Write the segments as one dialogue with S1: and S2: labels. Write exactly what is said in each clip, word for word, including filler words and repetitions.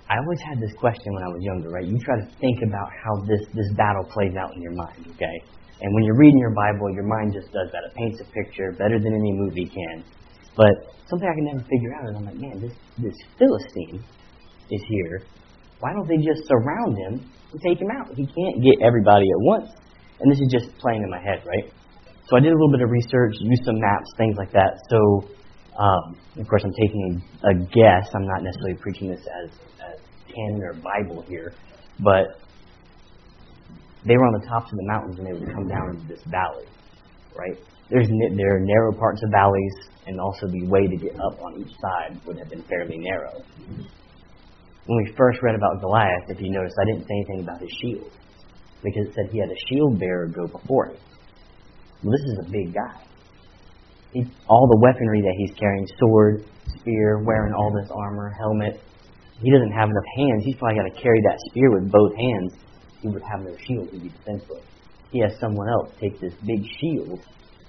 S1: I always had this question when I was younger, right? You try to think about how this, this battle plays out in your mind, okay? And when you're reading your Bible, your mind just does that. It paints a picture better than any movie can. But something I can never figure out is I'm like, man, this, this Philistine is here. Why don't they just surround him and take him out? He can't get everybody at once. And this is just playing in my head, right? So I did a little bit of research, used some maps, things like that. So, um, of course, I'm taking a guess. I'm not necessarily preaching this as, as canon or Bible here. But they were on the tops of the mountains and they would come down into this valley, right? There's There are narrow parts of valleys, and also the way to get up on each side would have been fairly narrow. When we first read about Goliath, if you notice, I didn't say anything about his shield, because it said he had a shield bearer go before him. Well, this is a big guy. He, all the weaponry that he's carrying, sword, spear, wearing all this armor, helmet, he doesn't have enough hands. He's probably got to carry that spear with both hands. He would have no shield to be defenseless. He has someone else take this big shield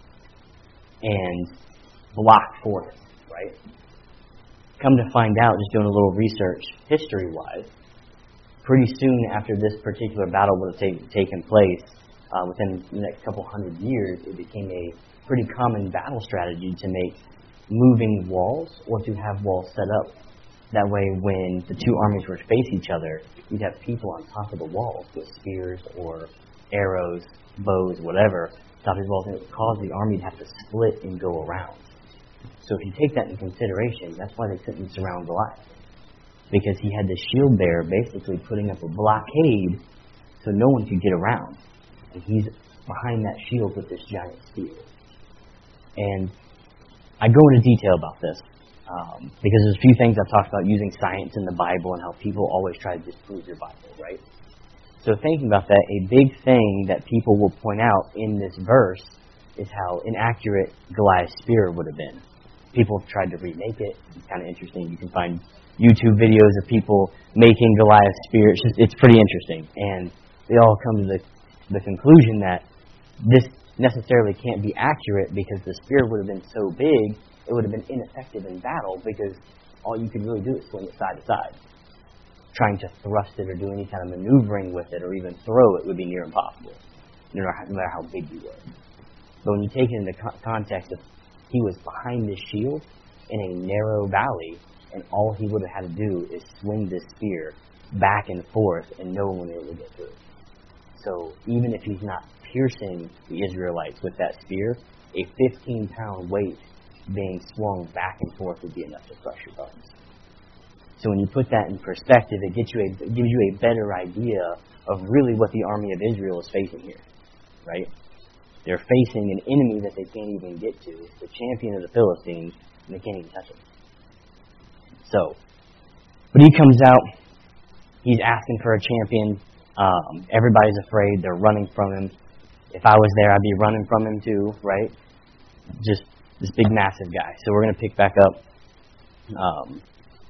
S1: and block for him, right? Come to find out, just doing a little research history-wise, pretty soon after this particular battle would have take, taken place, uh, within the next couple hundred years, it became a pretty common battle strategy to make moving walls or to have walls set up. That way, when the two armies were to face each other, you'd have people on top of the walls with spears or arrows, bows, whatever, top of these walls, and it would cause the army to have to split and go around. So if you take that into consideration, that's why they couldn't surround Goliath. Because he had the shield bearer basically putting up a blockade so no one could get around. And he's behind that shield with this giant spear. And I go into detail about this. Um, because there's a few things I've talked about using science in the Bible and how people always try to disprove your Bible, right? So thinking about that, a big thing that people will point out in this verse is how inaccurate Goliath's spear would have been. People have tried to remake it. It's kind of interesting. You can find YouTube videos of people making Goliath's spear. It's just, it's pretty interesting. And they all come to the, the conclusion that this necessarily can't be accurate because the spear would have been so big, it would have been ineffective in battle because all you could really do is swing it side to side. Trying to thrust it or do any kind of maneuvering with it or even throw it would be near impossible, no matter how big you were. But when you take it in the context of he was behind this shield in a narrow valley, and all he would have had to do is swing this spear back and forth, and no one would be able to get through. So even if he's not piercing the Israelites with that spear, a fifteen-pound weight being swung back and forth would be enough to crush your bones. So when you put that in perspective, it gets you a, it gives you a better idea of really what the army of Israel is facing here, right? They're facing an enemy that they can't even get to, the champion of the Philistines, and they can't even touch him. So, when he comes out, he's asking for a champion. Um, everybody's afraid. They're running from him. If I was there, I'd be running from him too, right? Just this big, massive guy. So we're going to pick back up um,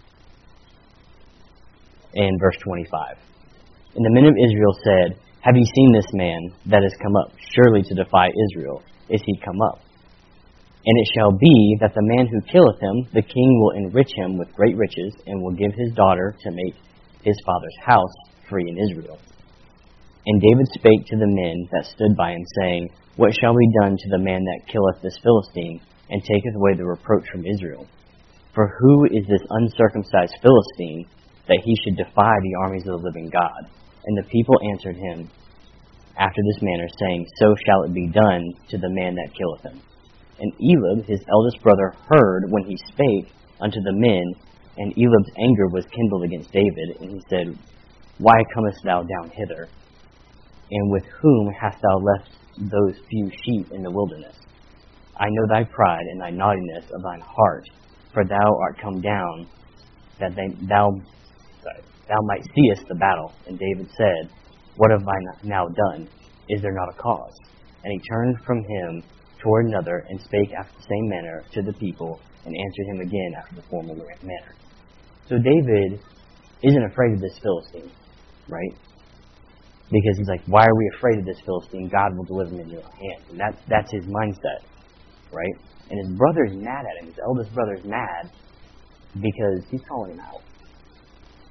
S1: in verse twenty-five. And the men of Israel said, "Have you seen this man that has come up? Surely to defy Israel is he come up. And it shall be that the man who killeth him, the king will enrich him with great riches, and will give his daughter to make his father's house free in Israel." And David spake to the men that stood by him, saying, "What shall be done to the man that killeth this Philistine, and taketh away the reproach from Israel? For who is this uncircumcised Philistine, that he should defy the armies of the living God?" And the people answered him after this manner, saying, "So shall it be done to the man that killeth him." And Elab, his eldest brother, heard when he spake unto the men, and Elab's anger was kindled against David, and he said, "Why comest thou down hither? And with whom hast thou left those few sheep in the wilderness? I know thy pride and thy naughtiness of thine heart, for thou art come down, that they, thou sorry, thou might seest the battle." And David said, "What have I now done? Is there not a cause?" And he turned from him toward another, and spake after the same manner to the people, and answered him again after the former manner. So David isn't afraid of this Philistine, right? Because he's like, why are we afraid of this Philistine? God will deliver him in your hand. And that, that's his mindset, right? And his brother's mad at him. His eldest brother's mad because he's calling him out.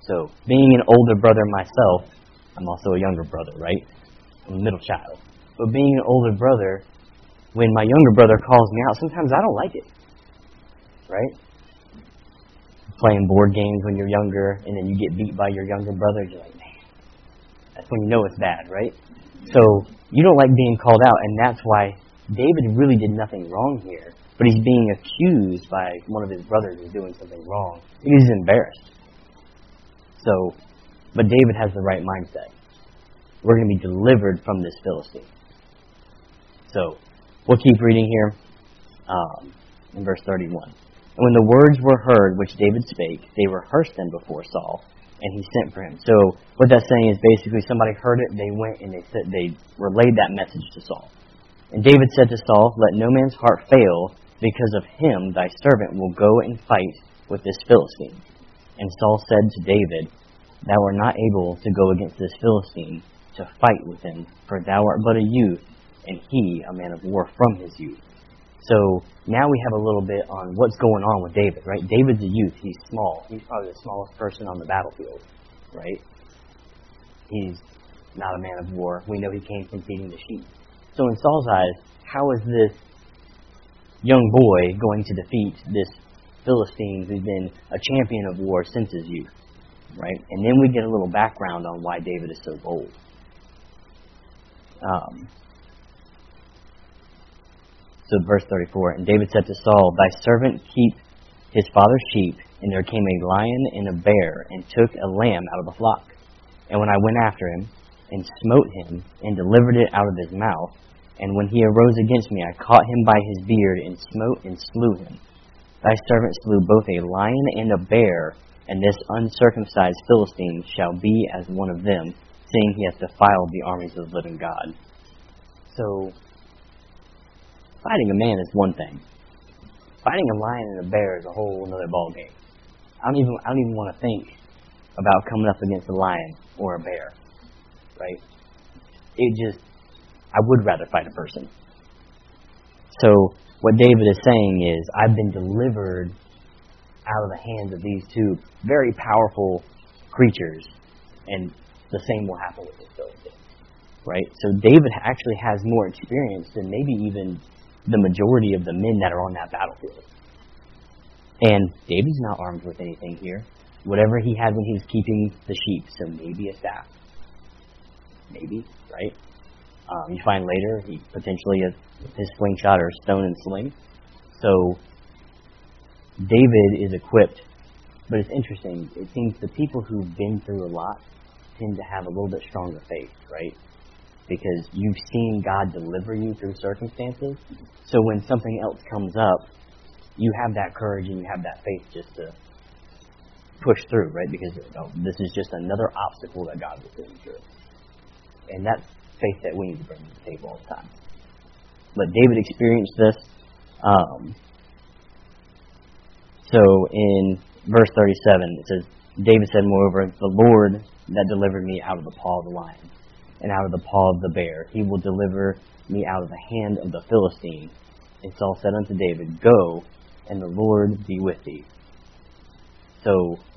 S1: So, being an older brother myself, I'm also a younger brother, right? I'm a middle child. But being an older brother, when my younger brother calls me out, sometimes I don't like it. Right? Playing board games when you're younger, and then you get beat by your younger brother, you're like, man, that's when you know it's bad, right? So, you don't like being called out, and that's why David really did nothing wrong here. But he's being accused by one of his brothers of doing something wrong. He's embarrassed. So, but David has the right mindset. We're going to be delivered from this Philistine. So, we'll keep reading here um, in verse thirty-one. And when the words were heard which David spake, they rehearsed them before Saul, and he sent for him. So, what that's saying is basically somebody heard it, they went and they said they relayed that message to Saul. And David said to Saul, let no man's heart fail, because of him thy servant will go and fight with this Philistine. And Saul said to David, thou art not able to go against this Philistine to fight with him, for thou art but a youth, and he a man of war from his youth. So now we have a little bit on what's going on with David, right? David's a youth. He's small. He's probably the smallest person on the battlefield, right? He's not a man of war. We know he came from feeding the sheep. So in Saul's eyes, how is this young boy going to defeat this Philistine who's been a champion of war since his youth, right? And then we get a little background on why David is so bold. Um, so verse thirty-four, and David said to Saul, thy servant keep his father's sheep, and there came a lion and a bear, and took a lamb out of the flock. And when I went after him, and smote him, and delivered it out of his mouth, and when he arose against me, I caught him by his beard, and smote and slew him. Thy servant slew both a lion and a bear, and this uncircumcised Philistine shall be as one of them, seeing he hath defiled the armies of the living God. So, fighting a man is one thing. Fighting a lion and a bear is a whole other ballgame. I don't even I don't even want to think about coming up against a lion or a bear. Right? It just, I would rather fight a person. So, what David is saying is, I've been delivered out of the hands of these two very powerful creatures, and the same will happen with this Philistine. Right? So David actually has more experience than maybe even the majority of the men that are on that battlefield. And David's not armed with anything here. Whatever he had when he was keeping the sheep, so maybe a staff. Maybe, right? Um, you find later he potentially has his slingshot or stone and sling. So David is equipped, but it's interesting. It seems the people who've been through a lot tend to have a little bit stronger faith, right? Because you've seen God deliver you through circumstances. So when something else comes up, you have that courage and you have that faith just to push through, right? Because oh, this is just another obstacle that God will put you through. And that's faith that we need to bring to the table all the time. But David experienced this. Um, so in verse thirty-seven, it says, David said, moreover, the Lord that delivered me out of the paw of the lion and out of the paw of the bear, he will deliver me out of the hand of the Philistine. And Saul said unto David, go, and the Lord be with thee. So,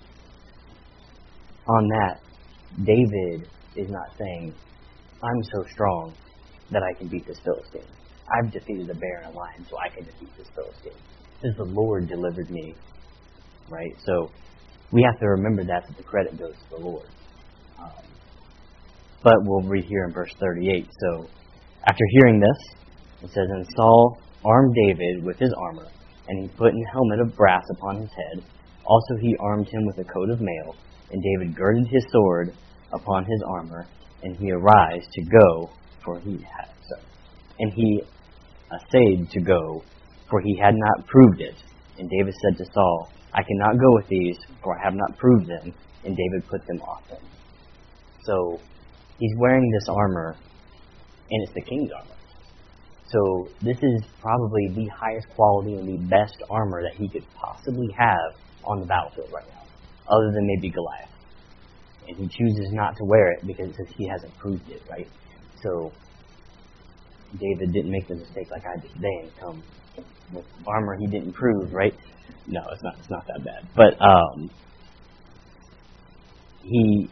S1: on that, David is not saying, I'm so strong that I can beat this Philistine. I've defeated a bear and a lion, so I can defeat this Philistine. Because the Lord delivered me. Right? So, we have to remember that, that the credit goes to the Lord. Um, but we'll read here in verse thirty-eight. So, after hearing this, it says, and Saul armed David with his armor, and he put an helmet of brass upon his head. Also he armed him with a coat of mail, and David girded his sword upon his armor, and he arose to go, for he had so. And he essayed to go, for he had not proved it. And David said to Saul, I cannot go with these, for I have not proved them. And David put them off him. So, he's wearing this armor, and it's the king's armor. So, this is probably the highest quality and the best armor that he could possibly have on the battlefield right now, other than maybe Goliath. And he chooses not to wear it because it says he hasn't proved it, right? So, David didn't make the mistake like I did today and come with armor he didn't prove, right? No, it's not. It's not that bad. But um, he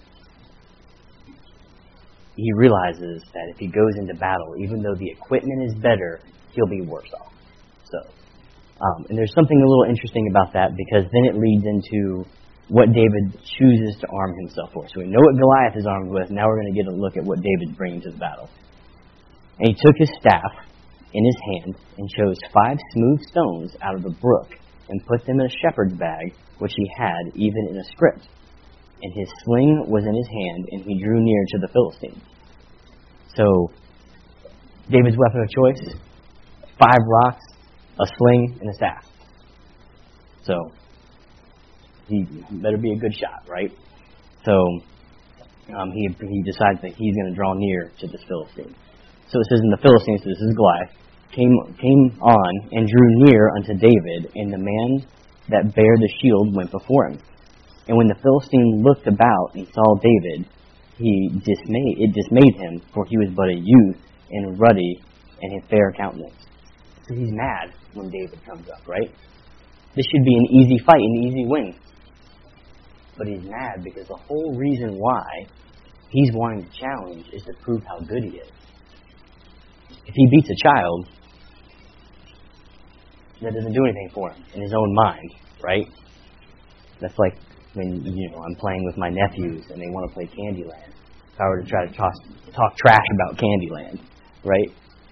S1: he realizes that if he goes into battle, even though the equipment is better, he'll be worse off. So, um, and there's something a little interesting about that, because then it leads into what David chooses to arm himself for. So we know what Goliath is armed with. Now we're going to get a look at what David's bringing to the battle. And he took his staff in his hand and chose five smooth stones out of the brook and put them in a shepherd's bag, which he had even in a scrip. And his sling was in his hand, and he drew near to the Philistine. So, David's weapon of choice, five rocks, a sling, and a staff. So, he better be a good shot, right? So, um, he he decides that he's going to draw near to this Philistine. So it says in the Philistines, so this is Goliath, came came on and drew near unto David, and the man that bare the shield went before him. And when the Philistine looked about and saw David, he dismayed, it dismayed him, for he was but a youth, and ruddy, and in fair countenance. So he's mad when David comes up, right? This should be an easy fight, an easy win. But he's mad because the whole reason why he's wanting to challenge is to prove how good he is. If he beats a child, that doesn't do anything for him in his own mind, right? That's like when, you know, I'm playing with my nephews and they want to play Candyland. If I were to try to talk, talk trash about Candyland, right?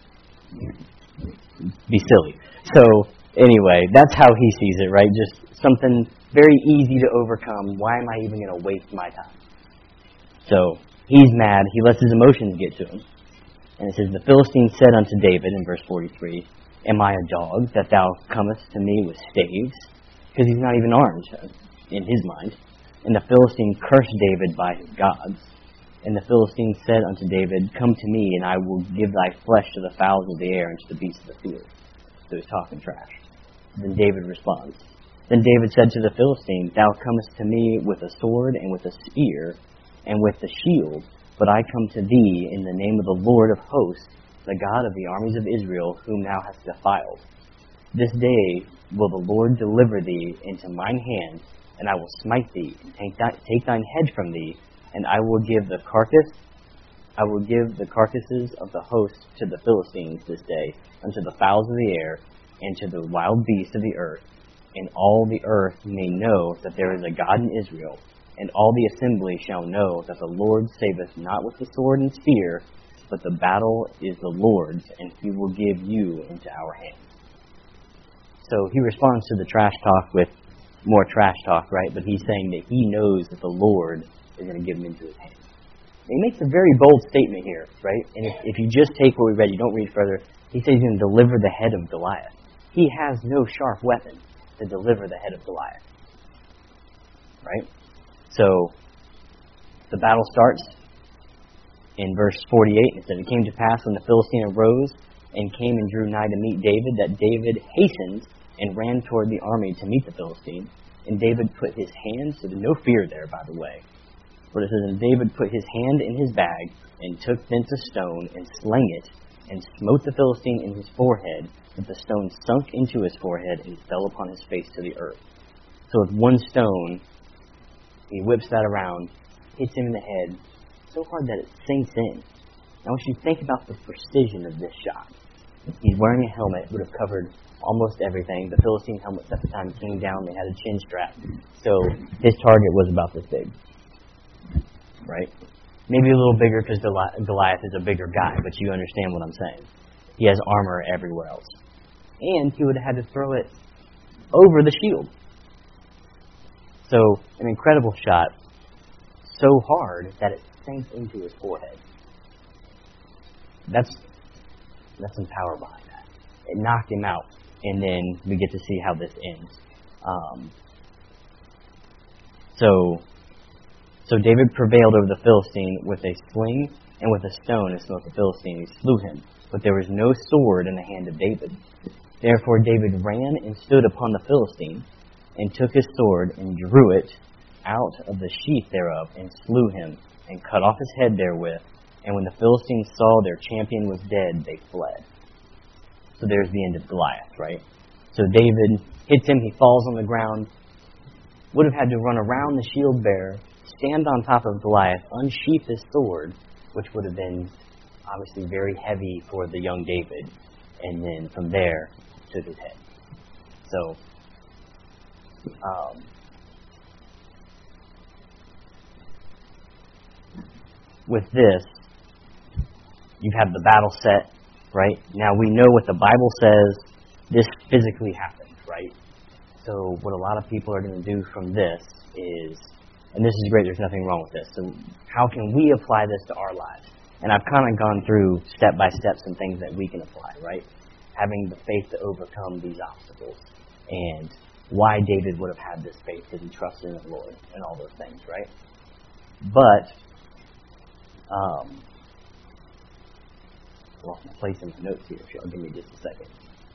S1: Be silly. So, anyway, that's how he sees it, right? Just something very easy to overcome. Why am I even going to waste my time? So, he's mad. He lets his emotions get to him. And it says, the Philistine said unto David in verse forty-three, Am I a dog that thou comest to me with staves? Because he's not even armed in his mind. And the Philistine cursed David by his gods. And the Philistine said unto David, Come to me, and I will give thy flesh to the fowls of the air and to the beasts of the field. So he's talking trash. Then David responds. Then David said to the Philistine, Thou comest to me with a sword and with a spear and with the shield, but I come to thee in the name of the Lord of hosts, the God of the armies of Israel, whom thou hast defiled. This day will the Lord deliver thee into mine hand, and I will smite thee, and take, th- take thine head from thee, and I will give the carcass, I will give the carcasses of the host to the Philistines this day, unto the fowls of the air, and to the wild beasts of the earth, and all the earth may know that there is a God in Israel, and all the assembly shall know that the Lord saveth not with the sword and spear, but the battle is the Lord's, and he will give you into our hands. So he responds to the trash talk with more trash talk, right? But he's saying that he knows that the Lord is going to give him into his hands. He makes a very bold statement here, right? And if, if you just take what we read, you don't read further, he says he's going to deliver the head of Goliath. He has no sharp weapon to deliver the head of Goliath. Right? So, the battle starts in verse forty-eight. It says, It came to pass when the Philistine arose and came and drew nigh to meet David, that David hastened and ran toward the army to meet the Philistine. And David put his hand, so there's no fear there, by the way. But it says, And David put his hand in his bag, and took thence a stone, and slang it, and smote the Philistine in his forehead, that the stone sunk into his forehead, and fell upon his face to the earth. So with one stone, he whips that around, hits him in the head, so hard that it sinks in. Now, I want you to think about the precision of this shot. He's wearing a helmet, would have covered almost everything. The Philistine helmets at the time came down, they had a chin strap. So his target was about this big. Right? Maybe a little bigger because Goliath is a bigger guy, but you understand what I'm saying. He has armor everywhere else. And he would have had to throw it over the shield. So, an incredible shot, so hard that it sank into his forehead. That's that's some power behind that. It knocked him out, and then we get to see how this ends. Um, so, so David prevailed over the Philistine with a sling and with a stone, and smote the Philistine. He slew him, but there was no sword in the hand of David. Therefore David ran and stood upon the Philistine, and took his sword, and drew it out of the sheath thereof, and slew him, and cut off his head therewith. And when the Philistines saw their champion was dead, they fled. So there's the end of Goliath, right? So David hits him, he falls on the ground, would have had to run around the shield bearer, stand on top of Goliath, unsheath his sword, which would have been obviously very heavy for the young David, and then from there took his head. So, um, with this, you've had the battle set, right? Now we know what the Bible says this physically happened, right? So what a lot of people are going to do from this is, and this is great, there's nothing wrong with this, so how can we apply this to our lives? And I've kind of gone through step by step some things that we can apply, right? Having the faith to overcome these obstacles, and why David would have had this faith because he trusted in the Lord and all those things, right? But, um, I lost my place in my notes here, if y'all give me just a second.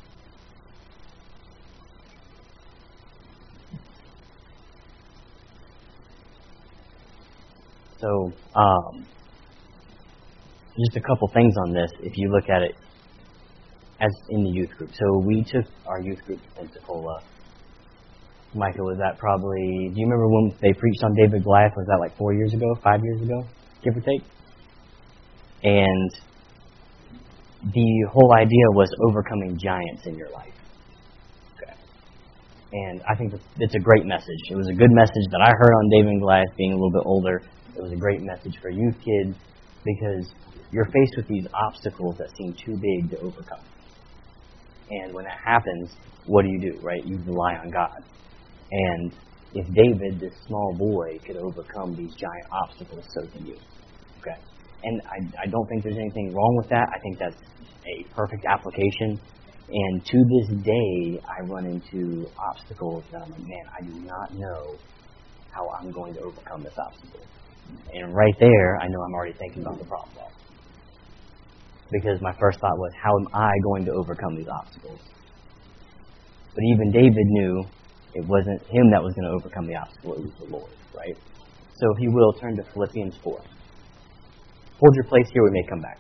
S1: So, um, just a couple things on this, if you look at it as in the youth group. So we took our youth group to Pensacola. Micah, was that probably, do you remember when they preached on David Goliath? Was that like four years ago, five years ago, give or take? And the whole idea was overcoming giants in your life. Okay. And I think it's a great message. It was a good message that I heard on David and Goliath being a little bit older. It was a great message for youth kids because you're faced with these obstacles that seem too big to overcome. And when that happens, what do you do, right? You rely on God. And if David, this small boy, could overcome these giant obstacles, so can you. Okay? And I, I don't think there's anything wrong with that. I think that's a perfect application. And to this day, I run into obstacles that I'm like, man, I do not know how I'm going to overcome this obstacle. And right there, I know I'm already thinking about the problem. Because my first thought was, how am I going to overcome these obstacles? But even David knew it wasn't him that was going to overcome the obstacle, it was the Lord, right? So if you will, turn to Philippians four. Hold your place here, we may come back.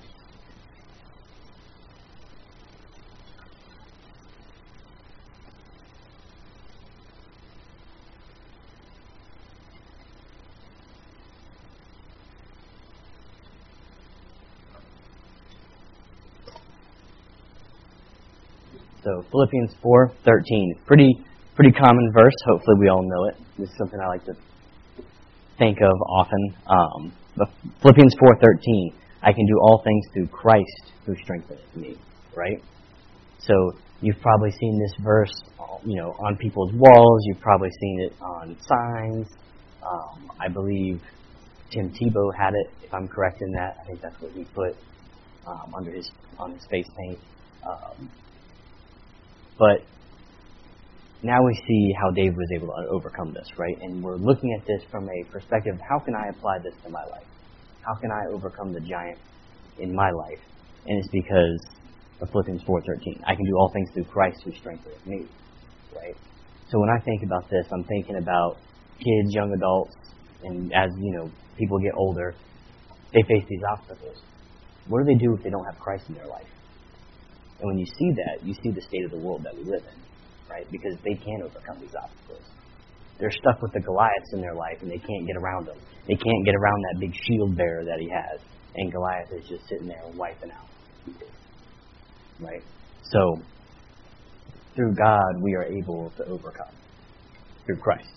S1: So Philippians four thirteen, pretty pretty common verse. Hopefully we all know it. This is something I like to think of often. Um, but Philippians four thirteen, I can do all things through Christ who strengthens me. Right. So you've probably seen this verse, you know, on people's walls. You've probably seen it on signs. Um, I believe Tim Tebow had it. If I'm correct in that, I think that's what he put um, under his on his face paint. Um, But now we see how David was able to overcome this, right? And we're looking at this from a perspective, how can I apply this to my life? How can I overcome the giant in my life? And it's because of Philippians four thirteen. I can do all things through Christ who strengthens me, right? So when I think about this, I'm thinking about kids, young adults, and as, you know, people get older, they face these obstacles. What do they do if they don't have Christ in their life? And when you see that, you see the state of the world that we live in, right? Because they can't overcome these obstacles. They're stuck with the Goliaths in their life, and they can't get around them. They can't get around that big shield bearer that he has. And Goliath is just sitting there wiping out people, right? So, through God, we are able to overcome. Through Christ.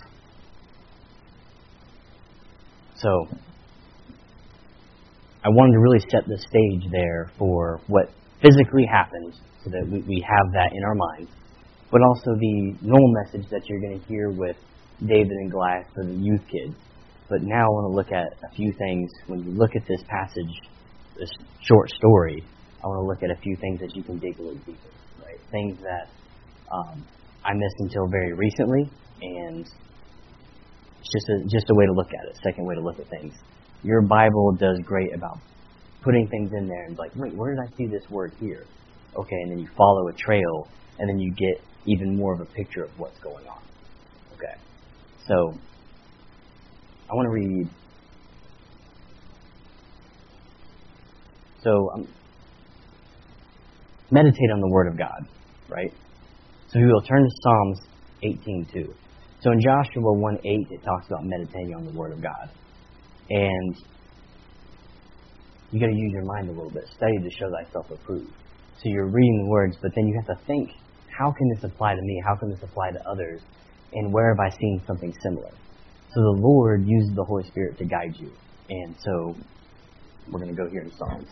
S1: So, I wanted to really set the stage there for what physically happens so that we, we have that in our minds, but also the normal message that you're going to hear with David and Goliath for the youth kids. But now I want to look at a few things. When you look at this passage, this short story, I want to look at a few things that you can dig a little deeper, right? Things that um, I missed until very recently, and it's just a, just a way to look at it, second way to look at things. Your Bible does great about putting things in there and like, wait, where did I see this word here? Okay, and then you follow a trail, and then you get even more of a picture of what's going on. Okay, so I want to read. So um, meditate on the Word of God, right? So we will turn to Psalms eighteen two. So in Joshua one eight, it talks about meditating on the Word of God. And you got to use your mind a little bit. Study to show thyself approved. So you're reading the words, but then you have to think, how can this apply to me? How can this apply to others? And where have I seen something similar? So the Lord uses the Holy Spirit to guide you. And so we're going to go here in Psalms.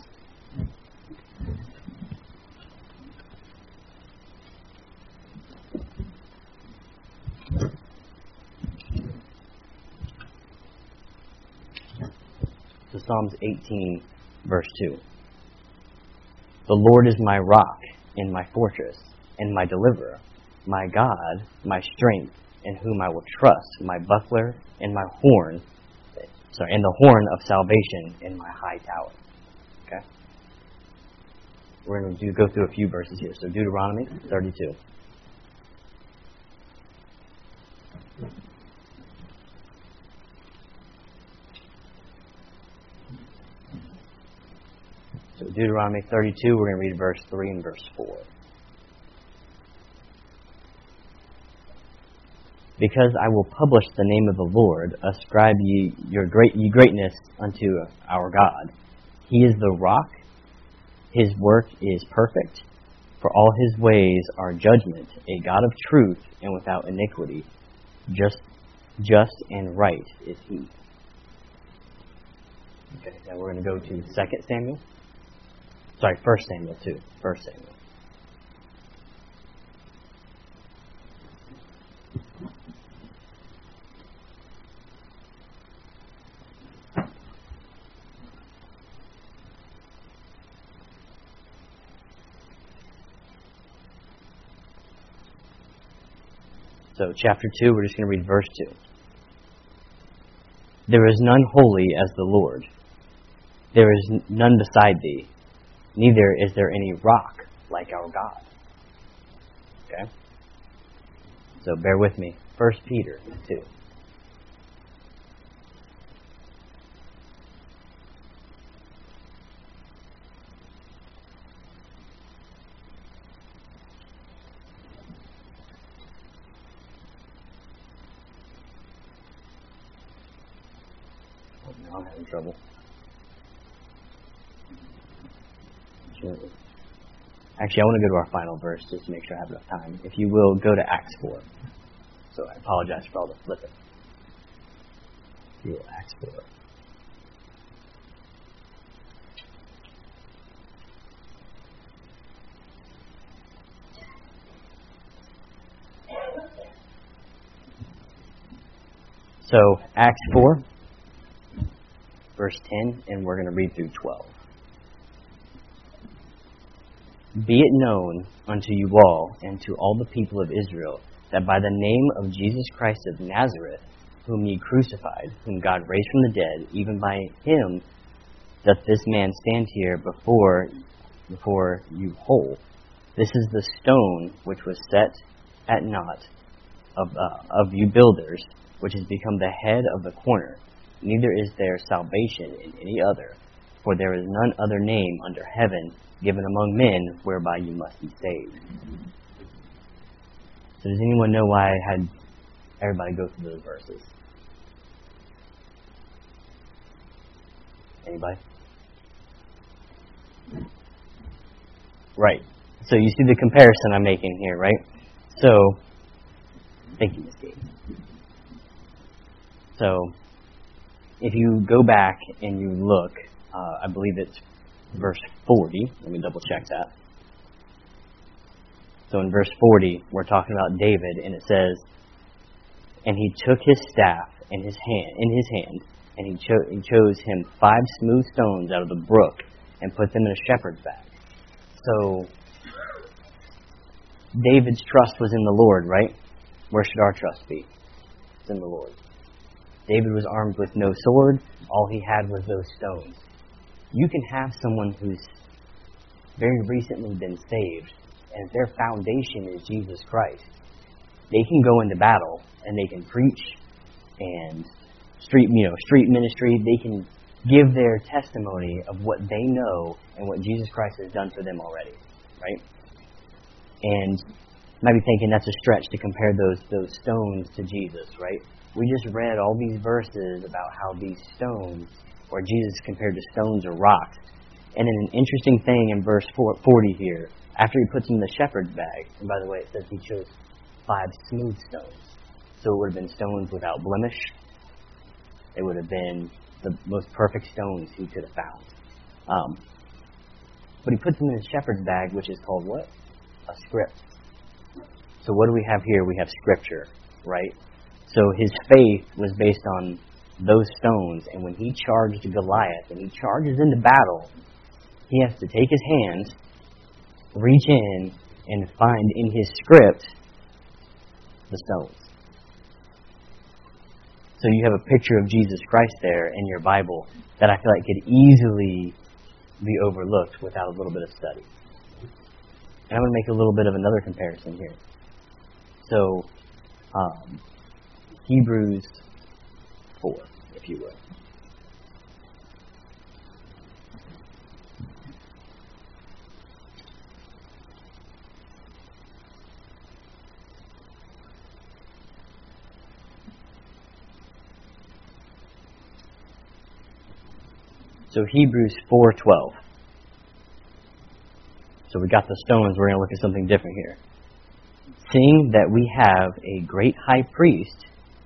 S1: So Psalms eighteen, verse two. The Lord is my rock and my fortress and my deliverer, my God, my strength, in whom I will trust, my buckler and my horn, sorry, and the horn of salvation in my high tower. Okay? We're going to do, go through a few verses here. So Deuteronomy thirty-two. So Deuteronomy thirty-two, we're going to read verse three and verse four. Because I will publish the name of the Lord, ascribe ye your great ye greatness unto our God. He is the rock, his work is perfect, for all his ways are judgment, a God of truth and without iniquity. Just just and right is he. Okay, now we're going to go to Second Samuel. Sorry, First Samuel two. First Samuel. So, chapter two, we're just going to read verse two. There is none holy as the Lord. There is none beside thee. Neither is there any rock like our God. Okay? So, bear with me. First Peter two. I'm having trouble. Actually, I want to go to our final verse just to make sure I have enough time. If you will, go to Acts four. So I apologize for all the flipping. If you will, Acts four. So, Acts four. Verse ten, and we're going to read through twelve. Be it known unto you all, and to all the people of Israel, that by the name of Jesus Christ of Nazareth, whom ye crucified, whom God raised from the dead, even by him doth this man stand here before, before you whole. This is the stone which was set at naught of, uh, of you builders, which has become the head of the corner. Neither is there salvation in any other, for there is none other name under heaven given among men whereby you must be saved. So does anyone know why I had everybody go through those verses? Anybody? Right. So you see the comparison I'm making here, right? So, thank you, Miz Gates. So, if you go back and you look, uh, I believe it's verse forty. Let me double check that. So in verse forty, we're talking about David, and it says, "And he took his staff in his hand, in his hand, and he, cho- he chose him five smooth stones out of the brook, and put them in a shepherd's bag." So David's trust was in the Lord, right? Where should our trust be? It's in the Lord. David was armed with no sword. All he had was those stones. You can have someone who's very recently been saved, and their foundation is Jesus Christ. They can go into battle, and they can preach, and street, you know, street ministry. They can give their testimony of what they know and what Jesus Christ has done for them already, right? And you might be thinking that's a stretch to compare those those stones to Jesus, right? we just read all these verses about how these stones, or Jesus compared to stones or rocks. And then an interesting thing in verse forty here, after he puts them in the shepherd's bag, and by the way, it says he chose five smooth stones. So it would have been stones without blemish. It would have been the most perfect stones he could have found. Um, but he puts them in his shepherd's bag, which is called what? A script. So what do we have here? We have Scripture, right? So his faith was based on those stones, and when he charged Goliath, and he charges into battle, he has to take his hands, reach in, and find in his script the stones. So you have a picture of Jesus Christ there in your Bible that I feel like could easily be overlooked without a little bit of study. And I'm going to make a little bit of another comparison here. So, um, Hebrews four, if you will. So Hebrews four twelve. So we got the stones. We're going to look at something different here. Seeing that we have a great high priest.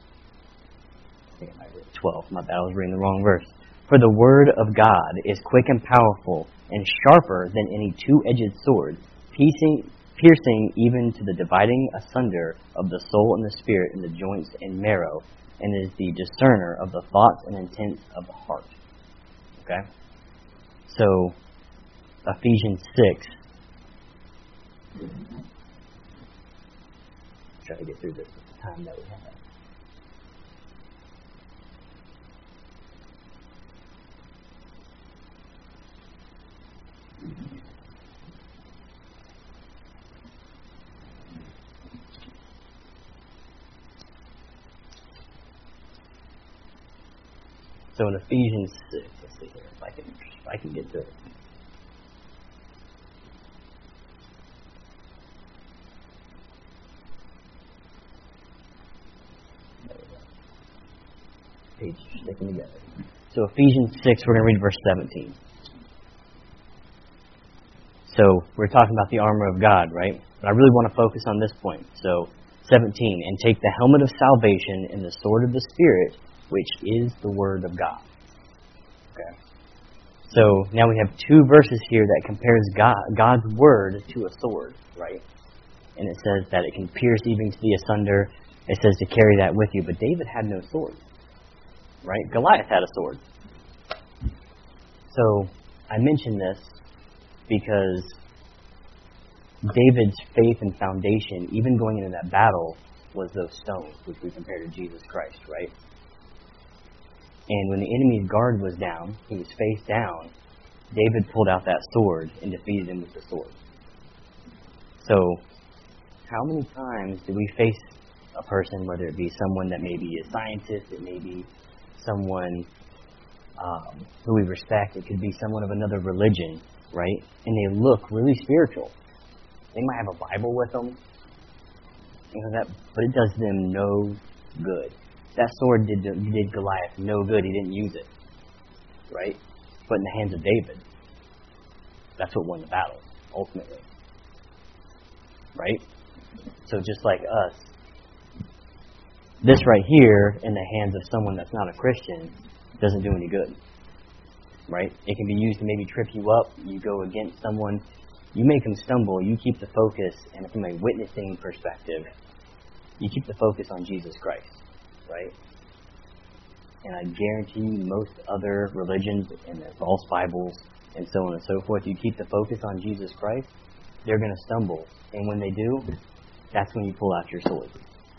S1: twelve. My bad, I was reading the wrong verse. For the word of God is quick and powerful and sharper than any two-edged sword, piercing, piercing even to the dividing asunder of the soul and the spirit and the joints and marrow, and is the discerner of the thoughts and intents of the heart. Okay? So, Ephesians six. Try to get through this with the time that we have. So in Ephesians six, let's see here if I can if I can get to it. There we go. Pages are sticking together. So Ephesians six, we're going to read verse seventeen. So we're talking about the armor of God, right? But I really want to focus on this point. So seventeen, and take the helmet of salvation and the sword of the Spirit, which is the Word of God. Okay. So now we have two verses here that compares God, God's Word to a sword, right? And it says that it can pierce even to the asunder. It says to carry that with you. But David had no sword, right? Goliath had a sword. So I mention this because David's faith and foundation, even going into that battle, was those stones, which we compare to Jesus Christ, right? And when the enemy's guard was down, he was face down, David pulled out that sword and defeated him with the sword. So, how many times do we face a person, whether it be someone that may be a scientist, it may be someone um, who we respect, it could be someone of another religion, right? And they look really spiritual. They might have a Bible with them, you know that, but it does them no good. That sword did did Goliath no good. He didn't use it, right? But in the hands of David, that's what won the battle, ultimately. Right? So just like us, this right here in the hands of someone that's not a Christian doesn't do any good. Right? It can be used to maybe trip you up. You go against someone, you make them stumble, you keep the focus, and from a witnessing perspective, you keep the focus on Jesus Christ. Right? And I guarantee you most other religions and their false Bibles and so on and so forth, you keep the focus on Jesus Christ, they're going to stumble. And when they do, that's when you pull out your sword.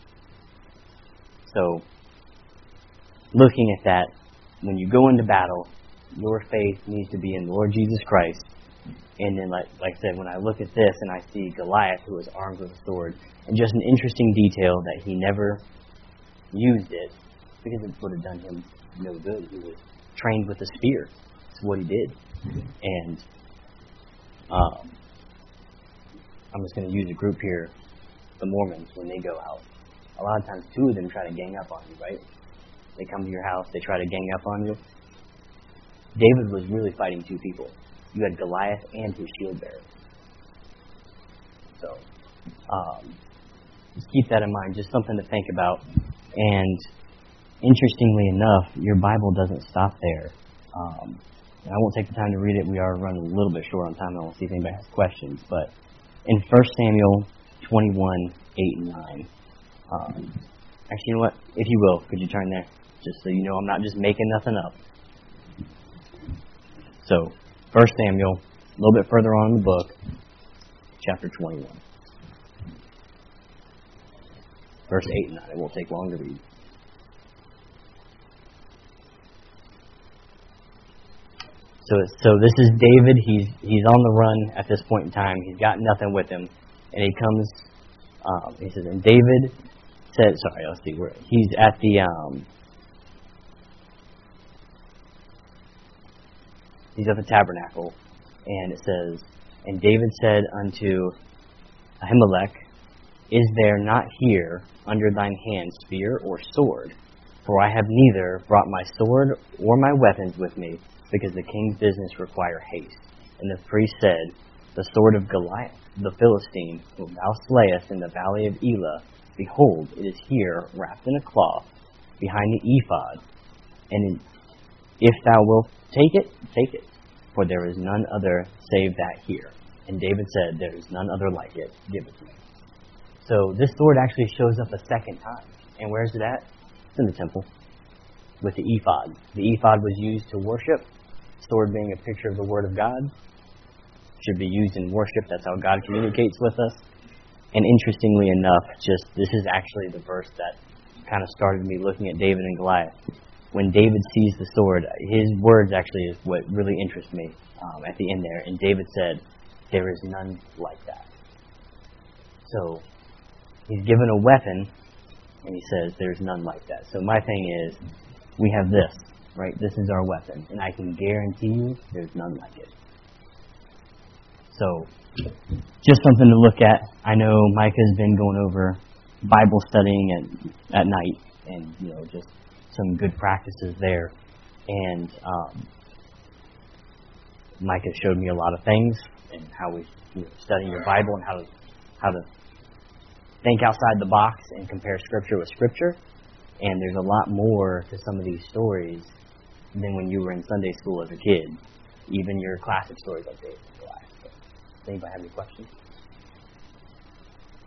S1: So, looking at that, when you go into battle, your faith needs to be in the Lord Jesus Christ. And then, like, like I said, when I look at this and I see Goliath, who was armed with a sword, and just an interesting detail that he never used it, because it would have done him no good. He was trained with a spear. That's what he did. And um, I'm just going to use a group here, the Mormons, when they go out. a lot of times two of them try to gang up on you, right? They come to your house, they try to gang up on you. David was really fighting two people. You had Goliath and his shield bearer. So, um, just keep that in mind. Just something to think about. And interestingly enough, your Bible doesn't stop there. Um, and I won't take the time to read it. We are running a little bit short on time. I won't see if anybody has questions. But in First Samuel twenty-one, eight and nine. Um, actually, you know what? If you will, could you turn there? Just so you know I'm not just making nothing up. So, First Samuel, a little bit further on in the book, chapter twenty-one. Verse eight and nine. It won't take long to read. So, so this is David. He's he's on the run at this point in time. He's got nothing with him, and he comes. Um, he says, and David said, "Sorry, let's see where he's at the." Um, he's at the tabernacle, and it says, and David said unto Ahimelech, "Is there not here under thine hand spear or sword? For I have neither brought my sword or my weapons with me, because the king's business require haste." And the priest said, "The sword of Goliath, the Philistine, whom thou slayest in the valley of Elah, behold, it is here wrapped in a cloth behind the ephod. And if thou wilt take it, take it, for there is none other save that here." And David said, "There is none other like it. Give it to me." So this sword actually shows up a second time. And where's it at? It's in the temple with the ephod. The ephod was used to worship. Sword being a picture of the Word of God. Should be used in worship. That's how God communicates with us. And interestingly enough, just this is actually the verse that kind of started me looking at David and Goliath. When David sees the sword, his words actually is what really interests me um, at the end there. And David said, "There is none like that." So he's given a weapon, and he says, "There's none like that." So my thing is, we have this, right? This is our weapon, and I can guarantee you there's none like it. So, just something to look at. I know Micah's been going over Bible studying at, at night, and, you know, just some good practices there. And um, Micah showed me a lot of things, and how we you know, study your Bible, and how to how to think outside the box and compare Scripture with Scripture. And there's a lot more to some of these stories than when you were in Sunday school as a kid. Even your classic stories like David and Goliath. Does anybody have any questions?